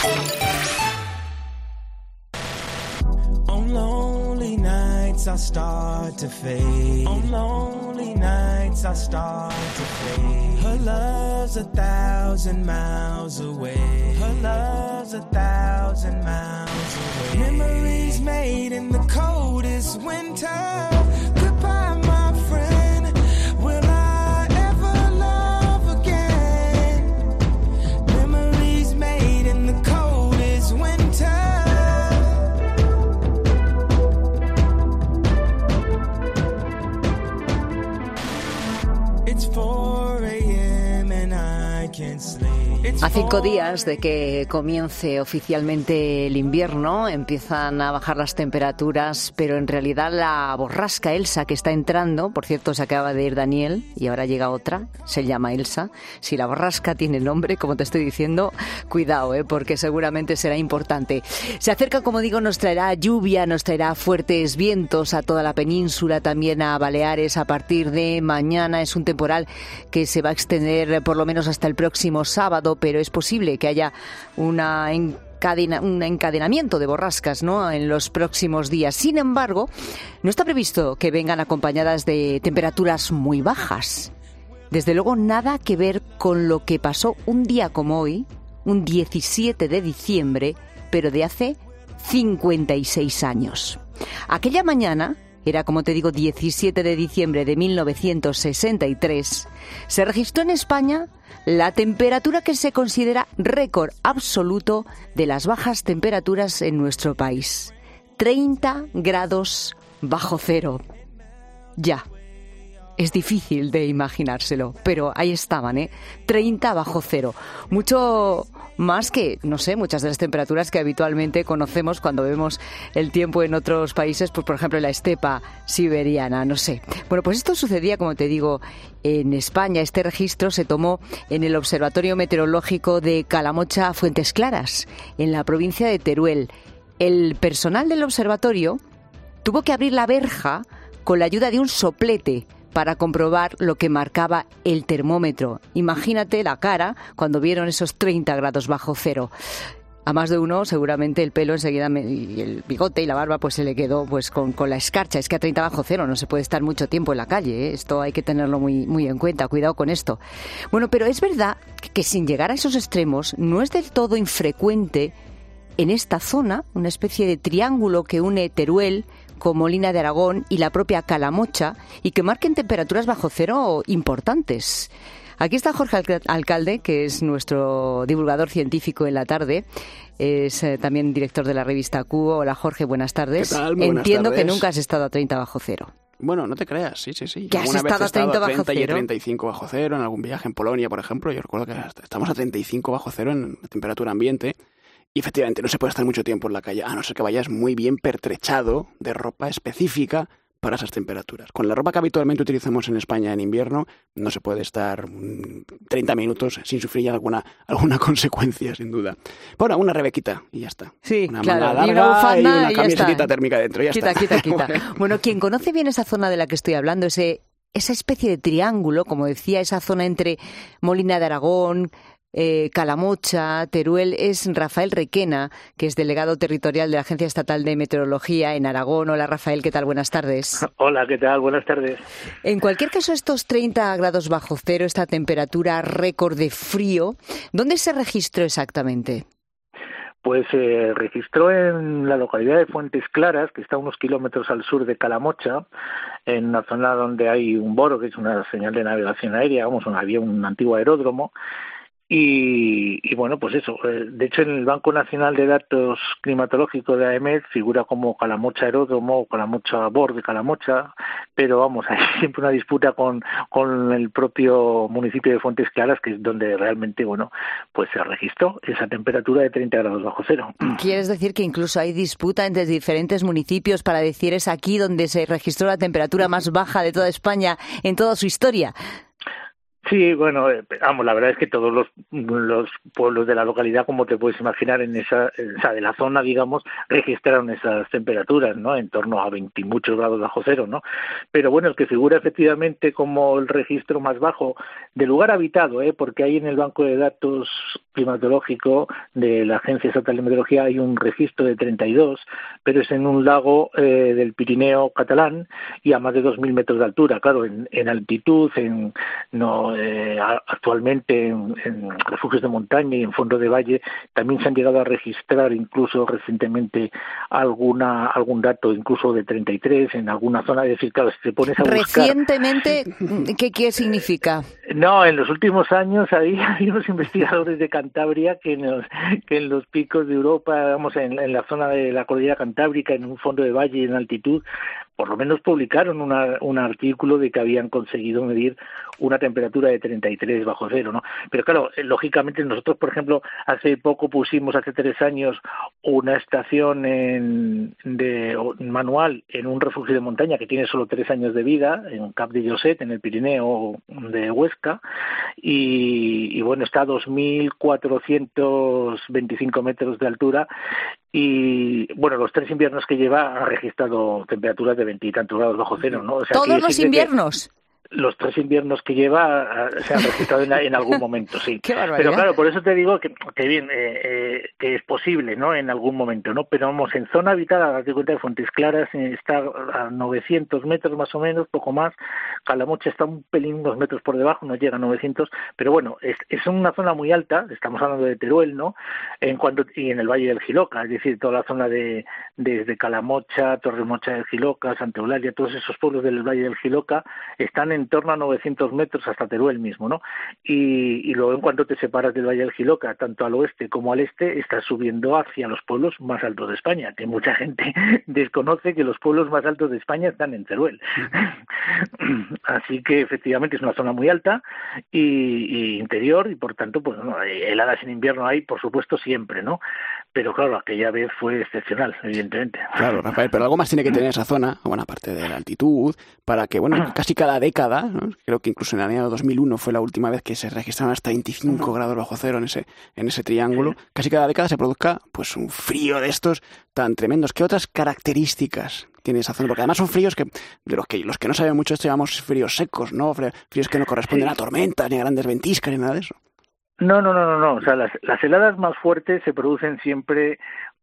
On lonely nights I start to fade. On lonely nights I start to fade. Her love's 1,000 miles away. Her love's 1,000 miles away. Memories made in the coldest winter. Goodbye, my friend. Will I ever love again? Memories made in the coldest winter. A 5 días de que comience oficialmente el invierno, empiezan a bajar las temperaturas, pero en realidad la borrasca Elsa que está entrando, por cierto se acaba de ir Daniel y ahora llega otra, se llama Elsa. Si la borrasca tiene nombre, como te estoy diciendo, cuidado, porque seguramente será importante. Se acerca, como digo, nos traerá lluvia, nos traerá fuertes vientos a toda la península, también a Baleares a partir de mañana. Es un temporal que se va a extender por lo menos hasta el próximo sábado, pero es posible que haya un encadenamiento de borrascas, ¿no?, en los próximos días. Sin embargo, no está previsto que vengan acompañadas de temperaturas muy bajas. Desde luego, nada que ver con lo que pasó un día como hoy, un 17 de diciembre, pero de hace 56 años. Aquella mañana, era, como te digo, 17 de diciembre de 1963, se registró en España la temperatura que se considera récord absoluto de las bajas temperaturas en nuestro país. 30 grados bajo cero. Ya. Es difícil de imaginárselo, pero ahí estaban, 30 bajo cero. Mucho más que, no sé, muchas de las temperaturas que habitualmente conocemos cuando vemos el tiempo en otros países, pues por ejemplo en la estepa siberiana, no sé. Bueno, pues esto sucedía, como te digo, en España. Este registro se tomó en el Observatorio Meteorológico de Calamocha Fuentes Claras, en la provincia de Teruel. El personal del observatorio tuvo que abrir la verja con la ayuda de un soplete para comprobar lo que marcaba el termómetro. Imagínate la cara cuando vieron esos 30 grados bajo cero. A más de uno seguramente el pelo enseguida y el bigote y la barba pues se le quedó pues con la escarcha. Es que a 30 bajo cero no se puede estar mucho tiempo en la calle, Esto hay que tenerlo muy, muy en cuenta. Cuidado con esto. Bueno, pero es verdad que sin llegar a esos extremos no es del todo infrecuente en esta zona, una especie de triángulo que une Teruel con Molina de Aragón y la propia Calamocha, y que marquen temperaturas bajo cero importantes. Aquí está Jorge Alcalde, que es nuestro divulgador científico en la tarde. Es también director de la revista Cubo. Hola Jorge, buenas tardes. ¿Qué tal? Muy buenas Entiendo tardes. Que nunca has estado a 30 bajo cero. Bueno, no te creas, sí. ¿Que has estado a 30 bajo cero? Y 35 bajo cero en algún viaje en Polonia, por ejemplo. Yo recuerdo que estamos a 35 bajo cero en temperatura ambiente. Y efectivamente no se puede estar mucho tiempo en la calle, a no ser que vayas muy bien pertrechado de ropa específica para esas temperaturas. Con la ropa que habitualmente utilizamos en España en invierno, no se puede estar 30 minutos sin sufrir alguna consecuencia, sin duda. Bueno, una rebequita y ya está. Sí, una claro. manga larga y una bufanda y una y ya camisetita está. térmica dentro, ya Quita. está. Bueno, quien conoce bien esa zona de la que estoy hablando, esa especie de triángulo, como decía, esa zona entre Molina de Aragón, Calamocha, Teruel, es Rafael Requena, que es delegado territorial de la Agencia Estatal de Meteorología en Aragón. Hola Rafael, ¿qué tal? Buenas tardes. Hola, ¿qué tal? Buenas tardes. En cualquier caso, estos 30 grados bajo cero, esta temperatura récord de frío, ¿dónde se registró exactamente? Pues se registró en la localidad de Fuentes Claras, que está a unos kilómetros al sur de Calamocha, en una zona donde hay un boro, que es una señal de navegación aérea, había un antiguo aeródromo. Y bueno, pues eso. De hecho, en el Banco Nacional de Datos Climatológicos de AEMET figura como Calamocha Aeródromo o Calamocha Bor de Calamocha, pero vamos, hay siempre una disputa con el propio municipio de Fuentes Claras, que es donde realmente, pues se registró esa temperatura de 30 grados bajo cero. ¿Quieres decir que incluso hay disputa entre diferentes municipios para decir es aquí donde se registró la temperatura más baja de toda España en toda su historia? Sí, bueno, vamos, la verdad es que todos los pueblos de la localidad, como te puedes imaginar, o sea, de la zona, digamos, registraron esas temperaturas, ¿no? En torno a 20 y muchos grados bajo cero, ¿no? Pero bueno, el que figura efectivamente como el registro más bajo de lugar habitado, porque ahí en el banco de datos climatológico de la Agencia Estatal de Meteorología hay un registro de 32, pero es en un lago del Pirineo catalán y a más de 2.000 metros de altura. Claro, en altitud, actualmente en refugios de montaña y en fondo de valle también se han llegado a registrar incluso recientemente algún dato incluso de 33 en alguna zona. Es decir, claro, si te pones a buscar... Recientemente, ¿qué significa? No, en los últimos años hay unos investigadores de Cantabria que en los picos de Europa, vamos, en la zona de la cordillera Cantábrica, en un fondo de valle en altitud, por lo menos publicaron un artículo de que habían conseguido medir una temperatura de 33 bajo cero, ¿no? Pero claro, lógicamente nosotros, por ejemplo, hace 3 años, una estación manual en un refugio de montaña que tiene solo 3 años de vida, en Cap de Lloset, en el Pirineo de Huesca, y bueno, está a 2.425 metros de altura, y bueno, los 3 inviernos que lleva ha registrado temperaturas de 20 y tantos grados bajo cero, ¿no? O sea, ¿todos los inviernos? Los 3 inviernos que lleva se han registrado en algún momento, sí. Qué barbaridad. Pero claro, por eso te digo que bien, que es posible, ¿no? En algún momento, ¿no? Pero vamos, en zona habitada, date cuenta de Fuentes Claras está a 900 metros más o menos, poco más. Calamocha está un pelín, unos metros por debajo, no llega a 900, pero bueno, es una zona muy alta, estamos hablando de Teruel, ¿no? Y en el Valle del Jiloca, es decir, toda la zona desde Calamocha, Torremocha del Jiloca, Santa Eulalia, todos esos pueblos del Valle del Jiloca están en torno a 900 metros hasta Teruel mismo, ¿no? Y luego en cuanto te separas del Valle del Jiloca, tanto al oeste como al este, estás subiendo hacia los pueblos más altos de España, que mucha gente desconoce que los pueblos más altos de España están en Teruel. Así que efectivamente es una zona muy alta y interior, y por tanto, pues no, heladas en invierno hay, por supuesto, siempre, ¿no? Pero claro, aquella vez fue excepcional, evidentemente. Claro, Rafael, pero algo más tiene que tener esa zona, bueno, aparte de la altitud, para que, bueno, casi cada década, ¿no? Creo que incluso en el año 2001 fue la última vez que se registraron hasta 25 grados bajo cero en ese triángulo, casi cada década se produzca pues un frío de estos tan tremendos. ¿Qué otras características tiene esa zona? Porque además son fríos que los que no saben mucho de esto llamamos fríos secos, ¿no? Fríos que no corresponden a tormentas, ni a grandes ventiscas, ni nada de eso. No. O sea, las heladas más fuertes se producen siempre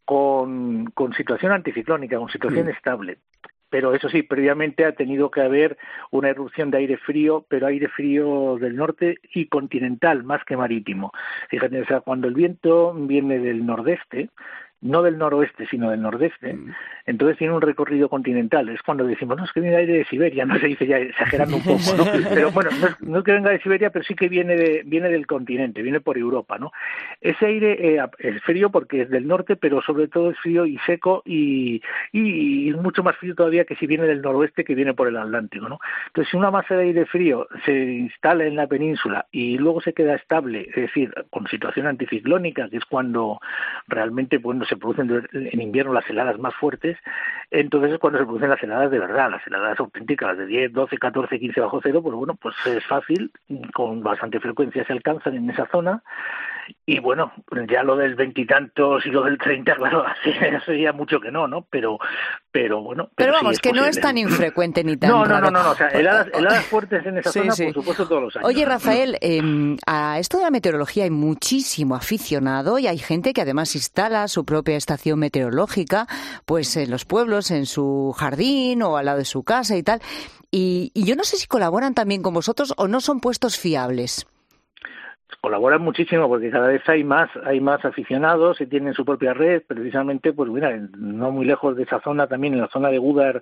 con situación anticiclónica, con situación estable. Pero eso sí, previamente ha tenido que haber una erupción de aire frío, pero aire frío del norte y continental, más que marítimo. Fíjate, o sea, cuando el viento viene del nordeste, no del noroeste, sino del nordeste, entonces tiene un recorrido continental. Es cuando decimos, no, es que viene aire de Siberia, no se dice ya exagerando un poco, ¿no? Pero bueno, no es que venga de Siberia, pero sí que viene del continente, viene por Europa, ¿no? Ese aire es frío porque es del norte, pero sobre todo es frío y seco y mucho más frío todavía que si viene del noroeste, que viene por el Atlántico, ¿no? Entonces, si una masa de aire frío se instala en la península y luego se queda estable, es decir, con situación anticiclónica, que es cuando realmente, bueno, se producen en invierno las heladas más fuertes, entonces es cuando se producen las heladas de verdad, las heladas auténticas, las de 10, 12, 14, 15 bajo cero, pues bueno, pues es fácil, con bastante frecuencia se alcanzan en esa zona, y bueno, ya lo del 20 y tantos y lo del 30, claro, eso ya mucho que no, pero bueno. Pero vamos, sí que posible. No es tan infrecuente ni tan raro. No, o sea, heladas fuertes en esa zona, por supuesto, todos los años. Oye, Rafael, a esto de la meteorología hay muchísimo aficionado y hay gente que además instala su propia estación meteorológica, pues en los pueblos, en su jardín o al lado de su casa y tal. Y yo no sé si colaboran también con vosotros o no son puestos fiables. Colaboran muchísimo porque cada vez hay más aficionados y tienen su propia red, precisamente, pues mira, no muy lejos de esa zona, también en la zona de Gúdar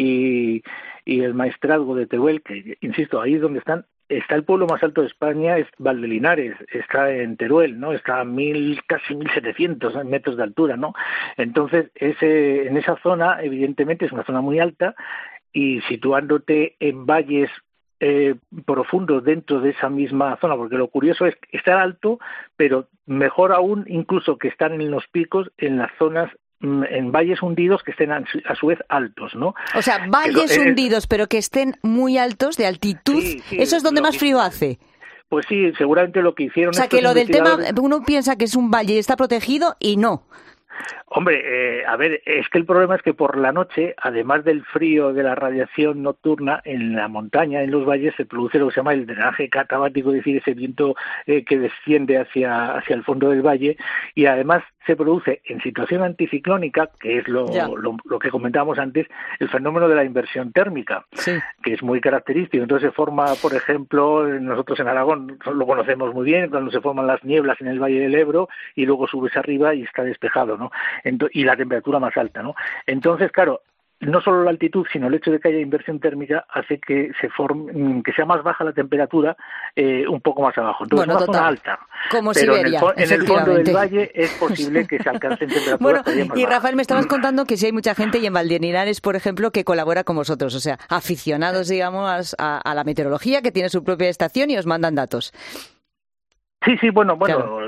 y el Maestrazgo de Teruel, que insisto, ahí es donde está el pueblo más alto de España, es Valdelinares, está en Teruel, ¿no? Está a casi 1.700 metros de altura, ¿no? Entonces, en esa zona, evidentemente, es una zona muy alta, y situándote en valles profundos dentro de esa misma zona, porque lo curioso es estar alto, pero mejor aún incluso que estar en los picos, en las zonas, en valles hundidos que estén a su vez altos, ¿no? O sea, valles hundidos, pero que estén muy altos de altitud, sí, eso es donde más frío hace. Pues sí, seguramente lo que hicieron... O sea, que lo del tema, uno piensa que es un valle y está protegido y no. Hombre, a ver, es que el problema es que por la noche, además del frío de la radiación nocturna, en la montaña, en los valles, se produce lo que se llama el drenaje catabático, es decir, ese viento que desciende hacia el fondo del valle, y además se produce en situación anticiclónica, que es lo que comentábamos antes, el fenómeno de la inversión térmica, sí, que es muy característico. Entonces se forma, por ejemplo, nosotros en Aragón lo conocemos muy bien, cuando se forman las nieblas en el Valle del Ebro y luego subes arriba y está despejado, ¿no? Y la temperatura más alta, ¿no? Entonces, claro, no solo la altitud, sino el hecho de que haya inversión térmica hace que que sea más baja la temperatura un poco más abajo. Entonces, una zona alta. Como pero Siberia, en el fondo del valle es posible que se alcancen temperaturas bueno, más y bajas. Rafael, me estabas contando que sí hay mucha gente, y en Valdenirares, por ejemplo, que colabora con vosotros, o sea, aficionados, digamos, a la meteorología, que tiene su propia estación y os mandan datos. Sí, bueno, claro.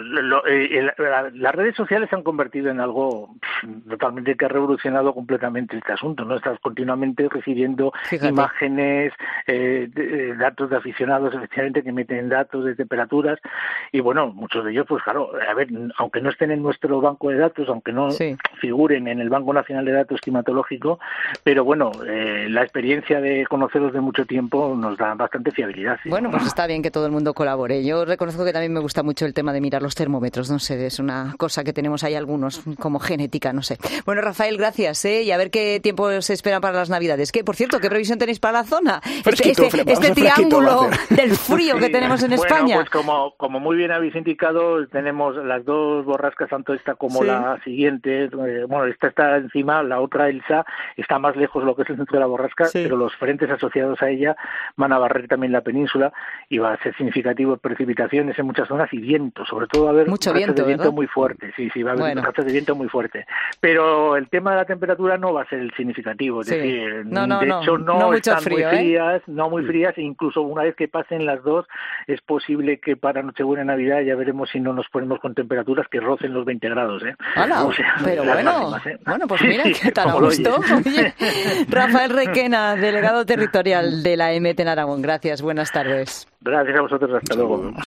Las redes sociales se han convertido en algo totalmente que ha revolucionado completamente este asunto, ¿no? Estás continuamente recibiendo imágenes, datos de aficionados, efectivamente, que meten datos de temperaturas, y bueno, muchos de ellos, pues claro, a ver, aunque no estén en nuestro banco de datos, aunque no figuren en el Banco Nacional de Datos Climatológico, pero bueno, la experiencia de conocerlos de mucho tiempo nos da bastante fiabilidad. ¿Sí? Bueno, pues está bien que todo el mundo colabore. Yo reconozco que también me gusta mucho el tema de mirar los termómetros, no sé, es una cosa que tenemos ahí algunos, como genética, no sé. Bueno, Rafael, gracias, y a ver qué tiempo se espera para las Navidades. Que, por cierto, ¿qué previsión tenéis para la zona? Este triángulo del frío que tenemos en España. Pues como muy bien habéis indicado, tenemos las dos borrascas, tanto esta como la siguiente. Bueno, esta está encima, la otra, Elsa, está más lejos lo que es el centro de la borrasca, pero los frentes asociados a ella van a barrer también la península y va a ser significativo precipitaciones en muchas zonas y viento, sobre todo va a haber mucho rachas de viento ¿verdad? muy fuerte, sí, va a haber rachas de viento muy fuerte, pero el tema de la temperatura no va a ser el significativo, es decir, de hecho no están frío, muy frías, no muy frías, e incluso una vez que pasen las dos, es posible que para Nochebuena y Navidad ya veremos si no nos ponemos con temperaturas que rocen los 20 grados, ¡Hala! O sea, pero bueno, máximas, bueno, pues mira, qué tan a gusto. Oye, Rafael Requena, delegado territorial de la EMET en Aragón, gracias, buenas tardes. Gracias a vosotros, hasta luego.